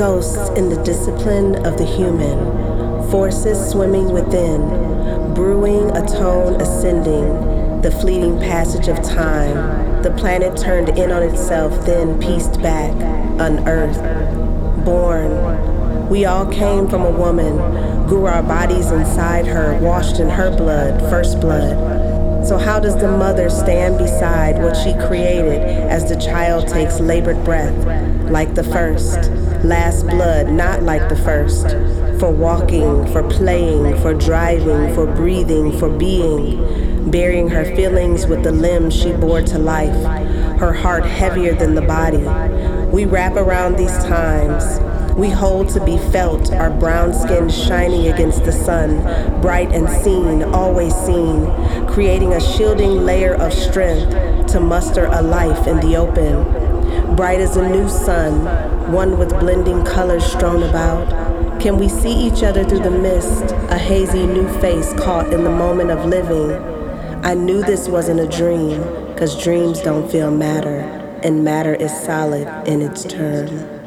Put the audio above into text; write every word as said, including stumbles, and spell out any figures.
Ghosts in the discipline of the human, forces swimming within, brewing a tone ascending, the fleeting passage of time, the planet turned in on itself, then pieced back, unearthed, born. We all came from a woman, grew our bodies inside her, washed in her blood, first blood. So how does the mother stand beside what she created as the child takes labored breath, like the first, last blood, not like the first, for walking, for playing, for driving, for breathing, for being, burying her feelings with the limbs she bore to life, her heart heavier than the body. We wrap around these times. We hold to be felt, our brown skin shining against the sun, bright and seen, always seen, creating a shielding layer of strength to muster a life in the open. Bright as a new sun, one with blending colors strewn about. Can we see each other through the mist, a hazy new face caught in the moment of living? I knew this wasn't a dream, 'cause dreams don't feel matter, and matter is solid in its turn.